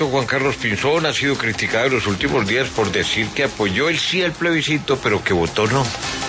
Juan Carlos Pinzón ha sido criticado en los últimos días por decir que apoyó el sí al plebiscito, pero que votó no.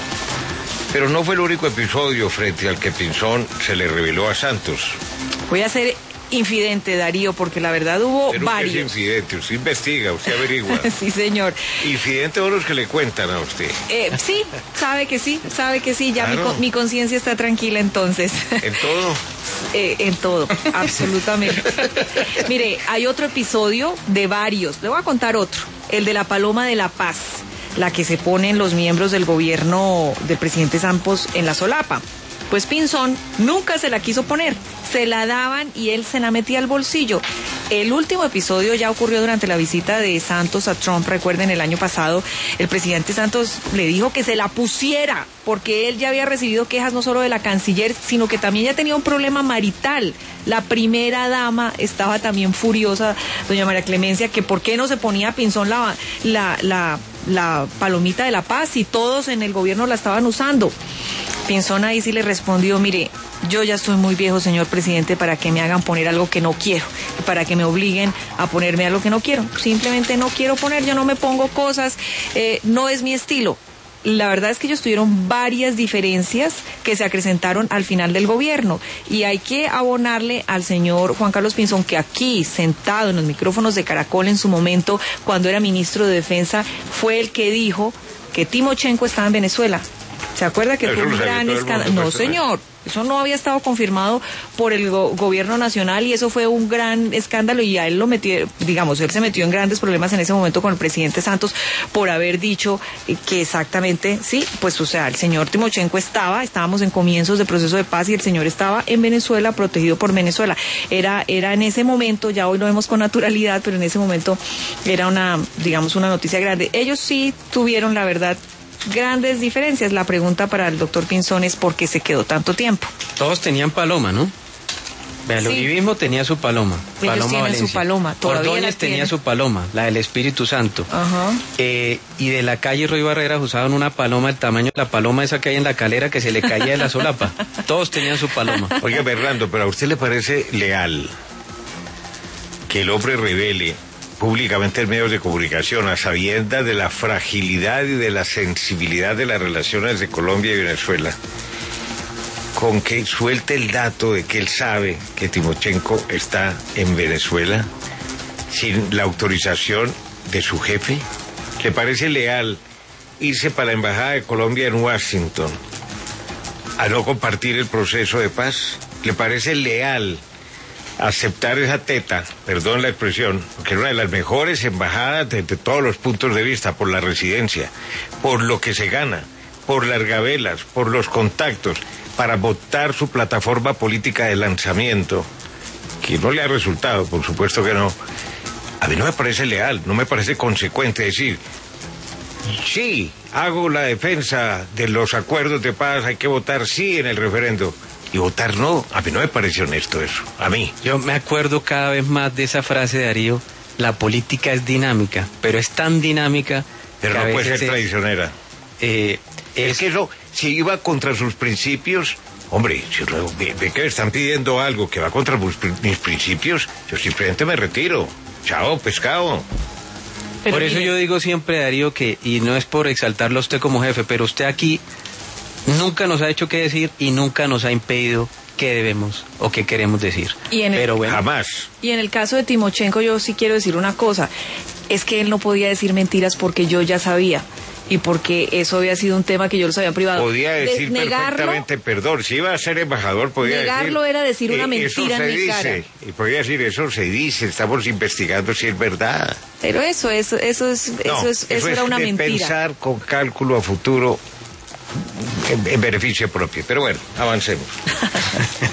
Pero no fue el único episodio frente al que Pinzón se le reveló a Santos. Voy a ser infidente, Darío, porque la verdad hubo Pero varios. Usted es infidente, usted investiga, usted averigua. Sí, señor. Infidente son los que le cuentan a usted. Sí, sabe que sí, ya claro. mi conciencia está tranquila entonces. ¿En todo? En todo, absolutamente. Mire, hay otro episodio de varios, le voy a contar otro, el de la Paloma de la Paz, la que se ponen los miembros del gobierno del presidente Santos en la solapa. Pues Pinzón nunca se la quiso poner, se la daban y él se la metía al bolsillo. El último episodio ya ocurrió durante la visita de Santos a Trump. Recuerden, el año pasado el presidente Santos le dijo que se la pusiera, porque él ya había recibido quejas no solo de la canciller, sino que también ya tenía un problema marital. La primera dama estaba también furiosa, doña María Clemencia, que por qué no se ponía a Pinzón la palomita de la paz y todos en el gobierno la estaban usando. Pinzón ahí sí le respondió: mire, yo ya estoy muy viejo, señor presidente, para que me hagan poner algo que no quiero, para que me obliguen a ponerme algo que no quiero. Simplemente no quiero poner, yo no me pongo cosas, no es mi estilo. La verdad es que ellos tuvieron varias diferencias que se acrecentaron al final del gobierno, y hay que abonarle al señor Juan Carlos Pinzón, que aquí, sentado en los micrófonos de Caracol en su momento, cuando era ministro de Defensa, fue el que dijo que Timochenko estaba en Venezuela. ¿Se acuerda que fue un gran escándalo? No, señor, eso no había estado confirmado por el gobierno nacional, y eso fue un gran escándalo, y a él lo metió, digamos, él se metió en grandes problemas en ese momento con el presidente Santos por haber dicho que exactamente, sí, pues o sea, el señor Timochenko estábamos en comienzos de proceso de paz y el señor estaba en Venezuela, protegido por Venezuela. Era en ese momento, ya hoy lo vemos con naturalidad, pero en ese momento era una noticia grande. Ellos sí tuvieron, la verdad, grandes diferencias. La pregunta para el doctor Pinzón es: ¿por qué se quedó tanto tiempo? Todos tenían paloma, ¿no? El uribismo tenía su paloma. Ellos Paloma tienen Valencia. su paloma. Ordóñez tenía su paloma, la del Espíritu Santo. Ajá. Y de la calle Roy Barreras usaban una paloma del tamaño de la paloma esa que hay en la calera, que se le caía de la solapa. Todos tenían su paloma. Oiga, Fernando, ¿pero a usted le parece leal que el hombre revele públicamente en medios de comunicación, a sabiendas de la fragilidad y de la sensibilidad de las relaciones de Colombia y Venezuela, con que suelte el dato de que él sabe que Timochenko está en Venezuela sin la autorización de su jefe? ¿Le parece leal irse para la Embajada de Colombia en Washington a no compartir el proceso de paz? ¿Le parece leal aceptar esa teta, perdón la expresión, que es una de las mejores embajadas desde todos los puntos de vista, por la residencia, por lo que se gana, por las gabelas, por los contactos, para votar su plataforma política de lanzamiento, que no le ha resultado, por supuesto que no? A mí no me parece leal, no me parece consecuente decir: sí, hago la defensa de los acuerdos de paz, hay que votar sí en el referendo, y votar no. A mí no me parece honesto eso, a mí. Yo me acuerdo cada vez más de esa frase de Darío: la política es dinámica, pero es tan dinámica pero que no puede ser veces traicionera. Es que eso, si iba contra sus principios, hombre, si ve que me están pidiendo algo que va contra mis principios, yo simplemente me retiro. Chao, pescado. Pero por eso yo digo siempre, Darío, que, y no es por exaltarlo a usted como jefe, pero usted aquí nunca nos ha hecho qué decir y nunca nos ha impedido qué debemos o qué queremos decir. Pero bueno, jamás. Y en el caso de Timochenko, yo sí quiero decir una cosa: es que él no podía decir mentiras, porque yo ya sabía, y porque eso había sido un tema que yo los había privado. Podía decir perfectamente perdón. Si iba a ser embajador, podía negarlo decir... era decir una mentira en mi cara. Y podía decir: eso se dice, estamos investigando si es verdad. Pero eso era una mentira. Pensar con cálculo a futuro en beneficio propio. Pero bueno, avancemos.